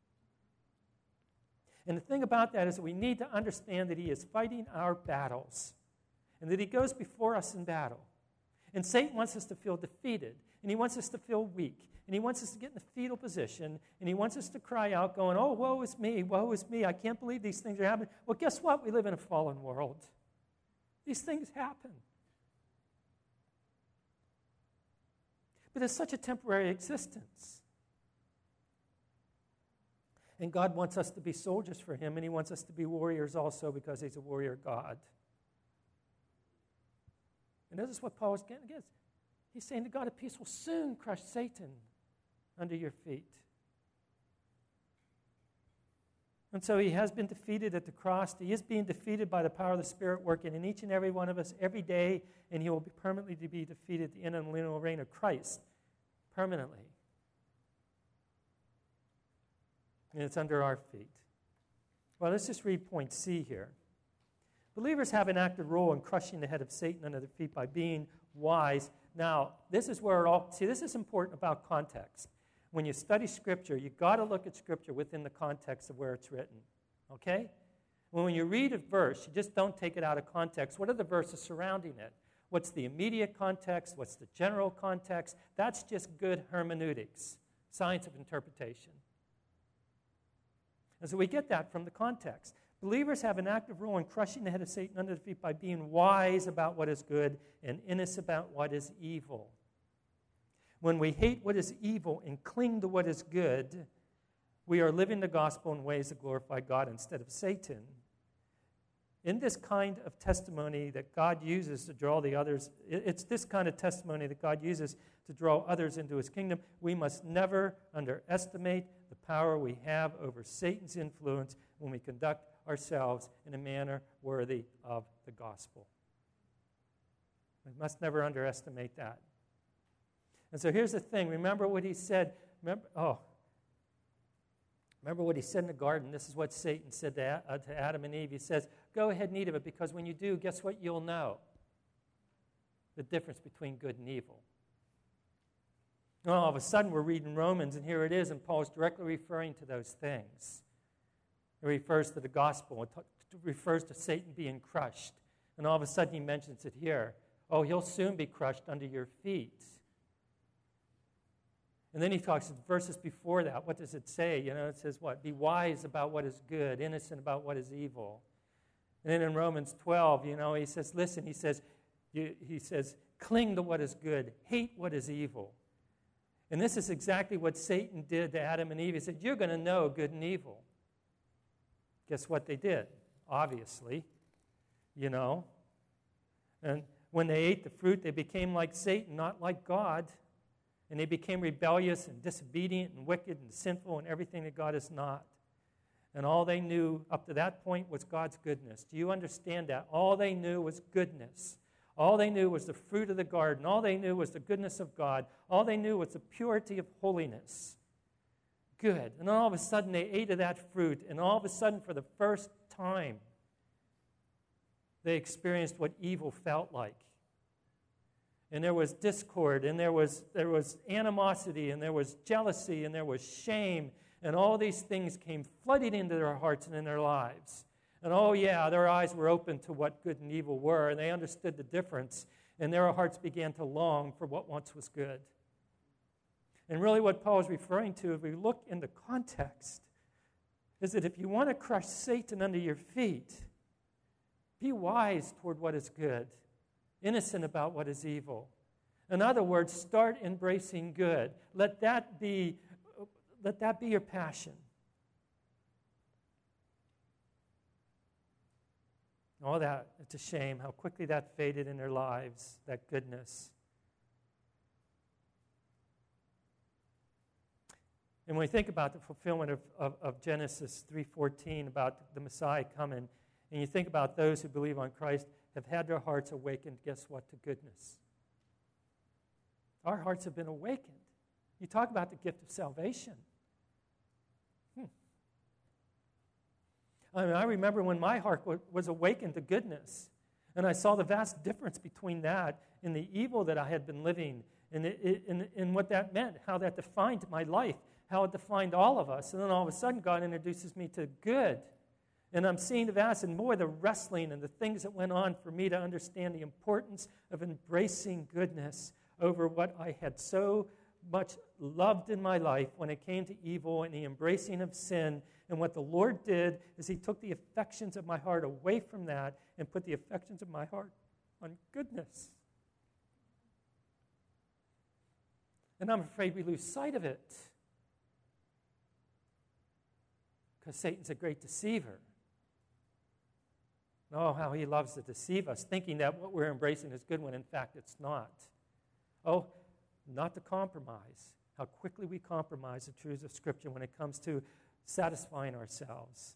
And the thing about that is that we need to understand that he is fighting our battles and that he goes before us in battle. And Satan wants us to feel defeated, and he wants us to feel weak, and he wants us to get in the fetal position, and he wants us to cry out going, oh, woe is me, woe is me, I can't believe these things are happening. Well, guess what? We live in a fallen world. These things happen. But it's such a temporary existence. And God wants us to be soldiers for him, and he wants us to be warriors also because he's a warrior God. And this is what Paul is getting against. He's saying the God of peace will soon crush Satan under your feet. And so he has been defeated at the cross. He is being defeated by the power of the Spirit working in each and every one of us every day, and he will be permanently to be defeated at the end of the millennial reign of Christ. Permanently. And it's under our feet. Well, let's just read point C here. Believers have an active role in crushing the head of Satan under their feet by being wise. Now, this is where it all, see, this is important about context. When you study Scripture, you've got to look at Scripture within the context of where it's written. Okay? When you read a verse, you just don't take it out of context. What are the verses surrounding it? What's the immediate context? What's the general context? That's just good hermeneutics, science of interpretation. And so we get that from the context. Believers have an active role in crushing the head of Satan under the feet by being wise about what is good and innocent about what is evil. When we hate what is evil and cling to what is good, we are living the gospel in ways that glorify God instead of Satan. In this kind of testimony that God uses to draw the others, it's this kind of testimony that God uses to draw others into his kingdom. We must never underestimate the power we have over Satan's influence when we conduct ourselves in a manner worthy of the gospel. We must never underestimate that. And so here's the thing. Remember what he said. Remember, oh, remember what he said in the garden. This is what Satan said to, uh, to Adam and Eve. He says, go ahead and eat of it, because when you do, guess what you'll know? The difference between good and evil. And all of a sudden, we're reading Romans, and here it is, and Paul's directly referring to those things. It refers to the gospel. It t- refers to Satan being crushed. And all of a sudden, he mentions it here. Oh, he'll soon be crushed under your feet. And then he talks verses before that. What does it say? You know, it says what? Be wise about what is good, innocent about what is evil. And then in Romans twelve, you know, he says, listen, he says, you, he says, cling to what is good, hate what is evil. And this is exactly what Satan did to Adam and Eve. He said, you're going to know good and evil. Guess what they did? Obviously, you know. And when they ate the fruit, they became like Satan, not like God. And they became rebellious and disobedient and wicked and sinful and everything that God is not. And all they knew up to that point was God's goodness. Do you understand that? All they knew was goodness. All they knew was the fruit of the garden. All they knew was the goodness of God. All they knew was the purity of holiness. Good. And all of a sudden they ate of that fruit. And all of a sudden, for the first time, they experienced what evil felt like. And there was discord, and there was, there was animosity, and there was jealousy, and there was shame. And all these things came flooding into their hearts and in their lives. And oh yeah, their eyes were open to what good and evil were, and they understood the difference. And their hearts began to long for what once was good. And really what Paul is referring to, if we look in the context, is that if you want to crush Satan under your feet, be wise toward what is good, innocent about what is evil. In other words, start embracing good. Let that be, let that be your passion. All that, it's a shame how quickly that faded in their lives, that goodness. And when we think about the fulfillment of, of, of Genesis three fourteen, about the Messiah coming, and you think about those who believe on Christ have had their hearts awakened, guess what, to goodness. Our hearts have been awakened. You talk about the gift of salvation. Hmm. I mean, I remember when my heart w- was awakened to goodness, and I saw the vast difference between that and the evil that I had been living, and, it, it, and, and what that meant, how that defined my life, how it defined all of us. And then all of a sudden, God introduces me to good. And I'm seeing the vast and more the wrestling and the things that went on for me to understand the importance of embracing goodness over what I had so much loved in my life when it came to evil and the embracing of sin. And what the Lord did is he took the affections of my heart away from that and put the affections of my heart on goodness. And I'm afraid we lose sight of it, because Satan's a great deceiver. Oh, how he loves to deceive us, thinking that what we're embracing is good when in fact it's not. Oh, not to compromise. How quickly we compromise the truths of Scripture when it comes to satisfying ourselves.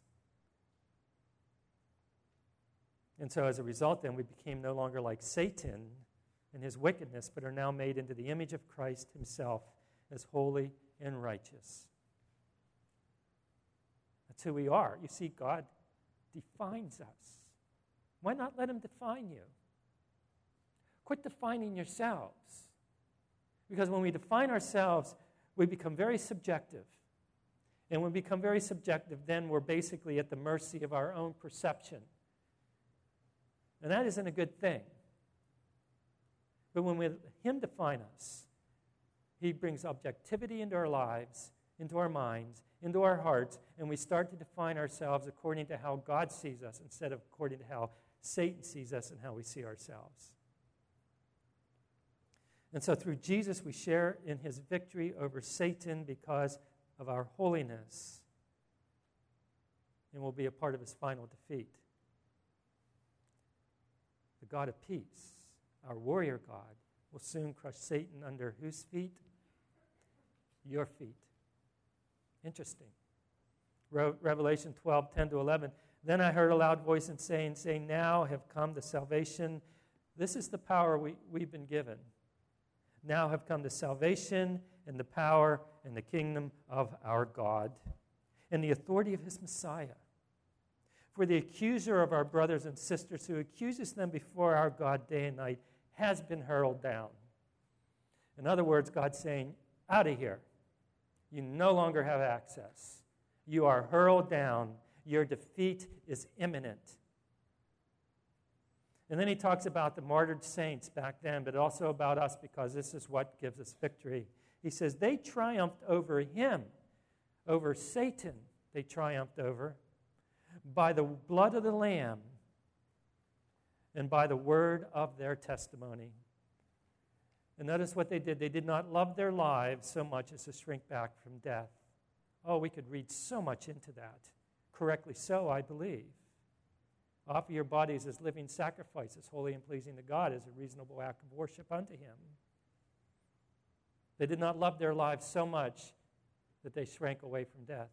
And so as a result, then, we became no longer like Satan in his wickedness, but are now made into the image of Christ himself as holy and righteous. That's who we are. You see, God defines us. Why not let him define you? Quit defining yourselves. Because when we define ourselves, we become very subjective. And when we become very subjective, then we're basically at the mercy of our own perception. And that isn't a good thing. But when we let Him define us, He brings objectivity into our lives, into our minds, into our hearts, and we start to define ourselves according to how God sees us instead of according to how Satan sees us and how we see ourselves. And so through Jesus, we share in His victory over Satan because of our holiness, and will be a part of His final defeat. The God of peace, our warrior God, will soon crush Satan under whose feet? Your feet. Interesting. Re- Revelation twelve, ten to eleven. Then I heard a loud voice in saying, saying, now have come the salvation. This is the power we, we've been given. Now have come the salvation and the power and the kingdom of our God and the authority of His Messiah. For the accuser of our brothers and sisters who accuses them before our God day and night has been hurled down. In other words, God's saying, out of here. You no longer have access. You are hurled down. Your defeat is imminent. And then he talks about the martyred saints back then, but also about us because this is what gives us victory. He says, they triumphed over him, over Satan, they triumphed over, by the blood of the Lamb and by the word of their testimony. And notice what they did. They did not love their lives so much as to shrink back from death. Oh, we could read so much into that. Correctly so, I believe. Offer your bodies as living sacrifices, holy and pleasing to God, as a reasonable act of worship unto Him. They did not love their lives so much that they shrank away from death.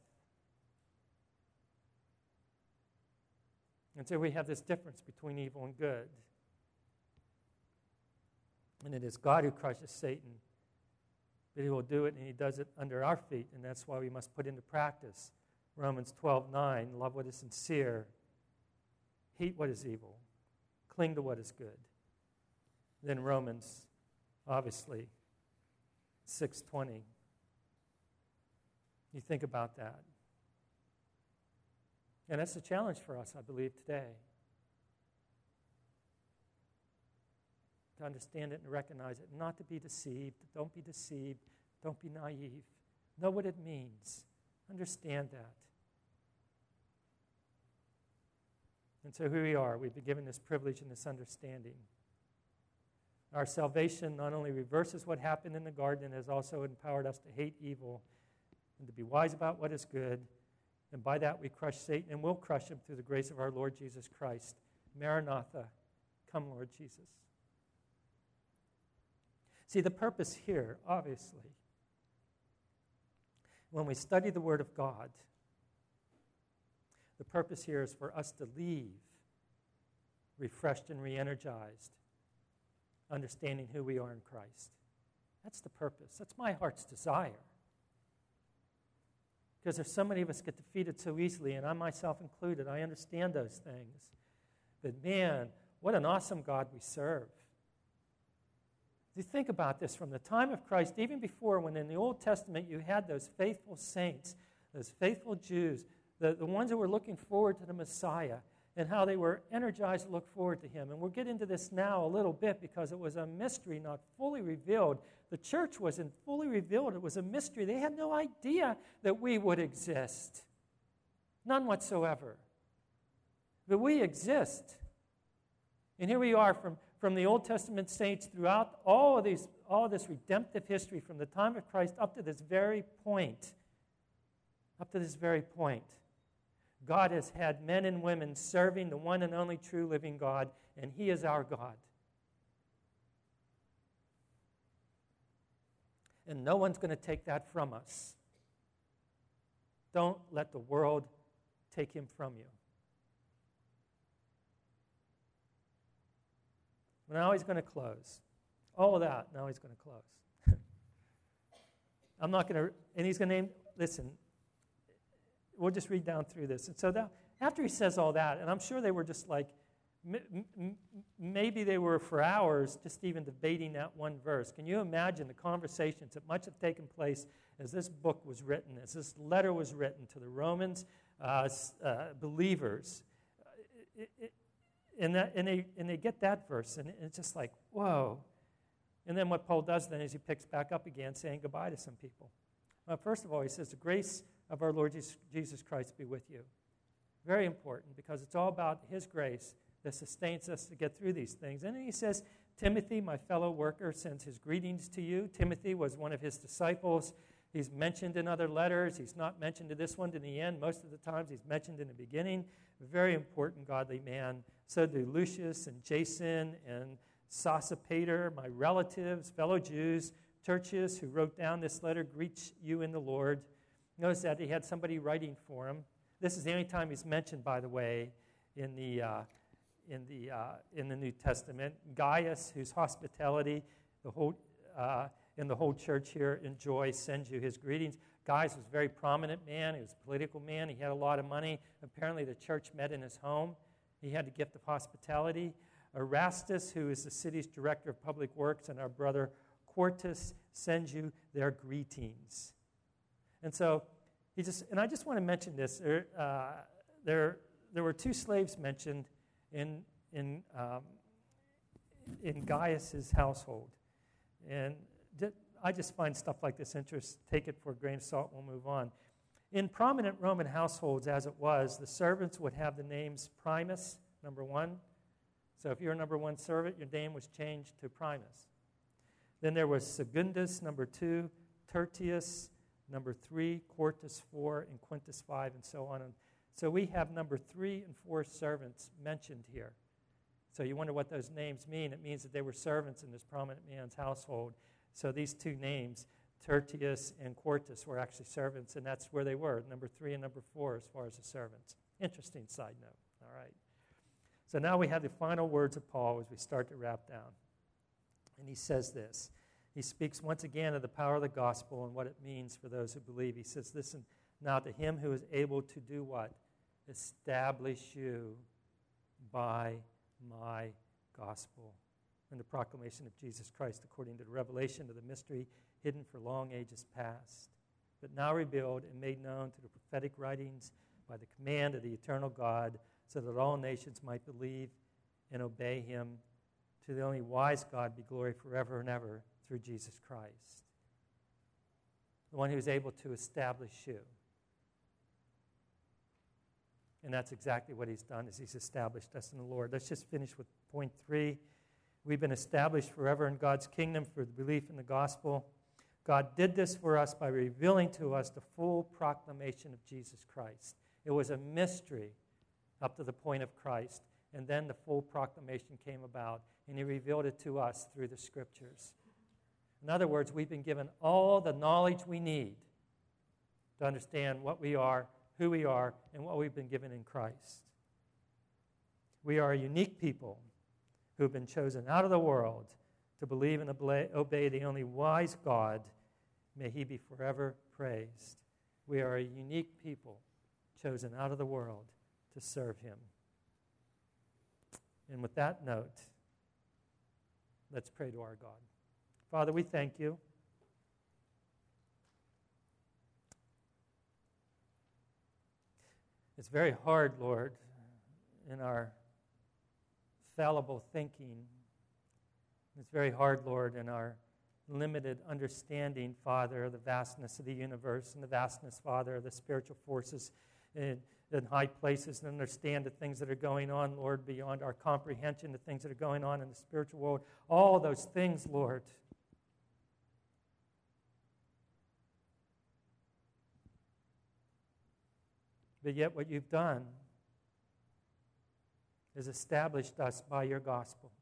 And so we have this difference between evil and good. And it is God who crushes Satan, but He will do it, and He does it under our feet, and that's why we must put into practice Romans twelve nine, love what is sincere, hate what is evil, cling to what is good. Then Romans, obviously, six twenty. You think about that. And that's a challenge for us, I believe, today. To understand it and recognize it, not to be deceived. Don't be deceived. Don't be naive. Know what it means. Understand that. And so here we are. We've been given this privilege and this understanding. Our salvation not only reverses what happened in the garden, it has also empowered us to hate evil and to be wise about what is good. And by that we crush Satan and will crush him through the grace of our Lord Jesus Christ. Maranatha, come Lord Jesus. See, the purpose here, obviously, when we study the Word of God, the purpose here is for us to leave refreshed and re-energized, understanding who we are in Christ. That's the purpose. That's my heart's desire. Because there's so many of us get defeated so easily, and I myself included. I understand those things. But man, what an awesome God we serve. You think about this from the time of Christ, even before when in the Old Testament you had those faithful saints, those faithful Jews, the, the ones that were looking forward to the Messiah, and how they were energized to look forward to Him. And we'll get into this now a little bit because it was a mystery not fully revealed. The church wasn't fully revealed. It was a mystery. They had no idea that we would exist. None whatsoever. But we exist. And here we are from, from the Old Testament saints throughout all of these, all of this redemptive history from the time of Christ up to this very point. Up to this very point. God has had men and women serving the one and only true living God, and He is our God. And no one's going to take that from us. Don't let the world take Him from you. Now He's going to close. All of that, now He's going to close. I'm not going to, and He's going to name, listen, we'll just read down through this. And so that, after He says all that, and I'm sure they were just like, M- m- maybe they were for hours just even debating that one verse. Can you imagine the conversations that must have taken place as this book was written, as this letter was written to the Romans uh, uh, believers? It, it, and, that, and, they, and they get that verse, and it's just like, whoa. And then what Paul does then is he picks back up again, saying goodbye to some people. Uh, first of all, he says, the grace of our Lord Jesus Christ be with you. Very important, because it's all about his grace that sustains us to get through these things. And then he says, Timothy, my fellow worker, sends his greetings to you. Timothy was one of his disciples. He's mentioned in other letters. He's not mentioned in this one to the end. Most of the times he's mentioned in the beginning. A very important godly man. So do Lucius and Jason and Sosipater, my relatives, fellow Jews. Tertius, who wrote down this letter, greets you in the Lord. Notice that he had somebody writing for him. This is the only time he's mentioned, by the way, in the uh, in the uh, in the New Testament. Gaius, whose hospitality the whole uh, in the whole church here enjoys, sends you his greetings. Gaius was a very prominent man. He was a political man. He had a lot of money. Apparently, the church met in his home. He had the gift of hospitality. Erastus, who is the city's director of public works, and our brother Quartus sends you their greetings. And so he just, and I just want to mention this. There, uh, there, there were two slaves mentioned in in um, in Gaius's household, and th- I just find stuff like this interesting. Take it for a grain of salt. We'll move on. In prominent Roman households, as it was, the servants would have the names Primus, number one. So if you're a number one servant, your name was changed to Primus. Then there was Secundus, number two, Tertius, number three, Quartus four, and Quintus five, and so on. And so we have number three and four servants mentioned here. So you wonder what those names mean. It means that they were servants in this prominent man's household. So these two names, Tertius and Quartus, were actually servants, and that's where they were, number three and number four as far as the servants. Interesting side note. All right. So now we have the final words of Paul as we start to wrap down. And he says this. He speaks once again of the power of the gospel and what it means for those who believe. He says, listen, now to him who is able to do what? Establish you by my gospel and the proclamation of Jesus Christ according to the revelation of the mystery hidden for long ages past, but now revealed and made known to the prophetic writings by the command of the eternal God, so that all nations might believe and obey him. To the only wise God be glory forever and ever through Jesus Christ, the one who is able to establish you. And that's exactly what he's done, is he's established us in the Lord. Let's just finish with point three. We've been established forever in God's kingdom for the belief in the gospel. God did this for us by revealing to us the full proclamation of Jesus Christ. It was a mystery up to the point of Christ, and then the full proclamation came about, and he revealed it to us through the Scriptures. In other words, we've been given all the knowledge we need to understand what we are, who we are, and what we've been given in Christ. We are a unique people who have been chosen out of the world to believe and obey the only wise God. May he be forever praised. We are a unique people chosen out of the world to serve him. And with that note, let's pray to our God. Father, we thank you. It's very hard, Lord, in our fallible thinking. It's very hard, Lord, in our limited understanding, Father, of the vastness of the universe and the vastness, Father, of the spiritual forces in, in high places, and understand the things that are going on, Lord, beyond our comprehension, the things that are going on in the spiritual world. All those things, Lord. But yet what you've done is established us by your gospel.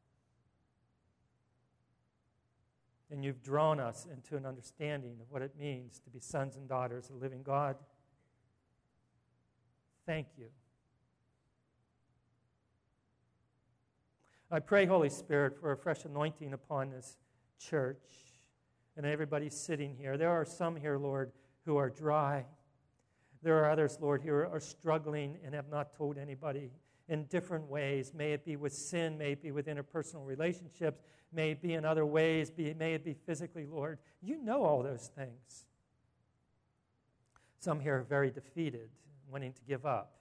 And you've drawn us into an understanding of what it means to be sons and daughters of the living God. Thank you. I pray, Holy Spirit, for a fresh anointing upon this church and everybody sitting here. There are some here, Lord, who are dry. There are others, Lord, who are struggling and have not told anybody. in different ways. May it be with sin, may it be with interpersonal relationships, may it be in other ways, be, may it be physically, Lord. You know all those things. Some here are very defeated, wanting to give up.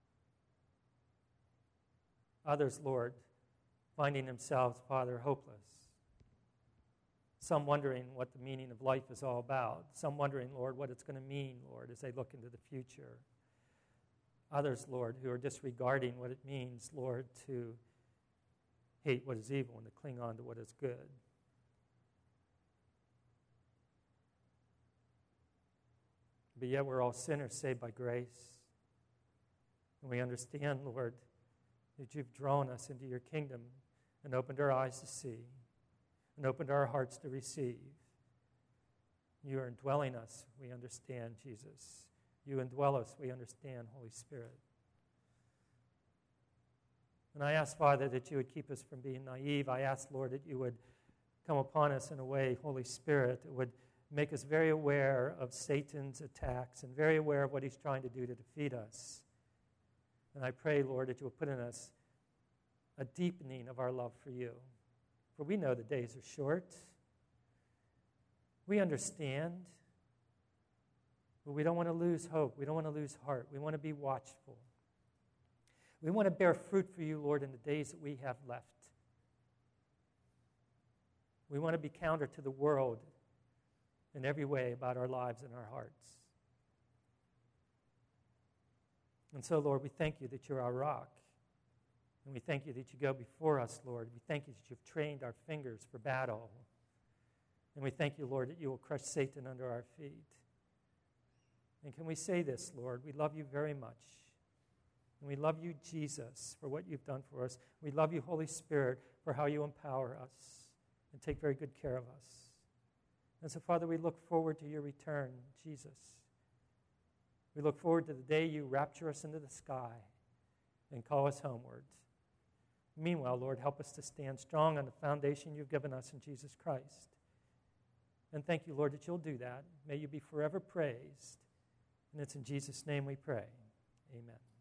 Others, Lord, finding themselves, Father, hopeless. Some wondering what the meaning of life is all about. Some wondering, Lord, what it's going to mean, Lord, as they look into the future. Others, Lord, who are disregarding what it means, Lord, to hate what is evil and to cling on to what is good. But yet we're all sinners saved by grace. And we understand, Lord, that you've drawn us into your kingdom and opened our eyes to see and opened our hearts to receive. You are indwelling us, we understand, Jesus. You indwell us, we understand, Holy Spirit. And I ask, Father, that you would keep us from being naive. I ask, Lord, that you would come upon us in a way, Holy Spirit, that would make us very aware of Satan's attacks and very aware of what he's trying to do to defeat us. And I pray, Lord, that you will put in us a deepening of our love for you. For we know the days are short. We understand. But we don't want to lose hope. We don't want to lose heart. We want to be watchful. We want to bear fruit for you, Lord, in the days that we have left. We want to be counter to the world in every way about our lives and our hearts. And so, Lord, we thank you that you're our rock. And we thank you that you go before us, Lord. We thank you that you've trained our fingers for battle. And we thank you, Lord, that you will crush Satan under our feet. And can we say this, Lord? We love you very much. And we love you, Jesus, for what you've done for us. We love you, Holy Spirit, for how you empower us and take very good care of us. And so, Father, we look forward to your return, Jesus. We look forward to the day you rapture us into the sky and call us homeward. Meanwhile, Lord, help us to stand strong on the foundation you've given us in Jesus Christ. And thank you, Lord, that you'll do that. May you be forever praised. And it's in Jesus' name we pray. Amen.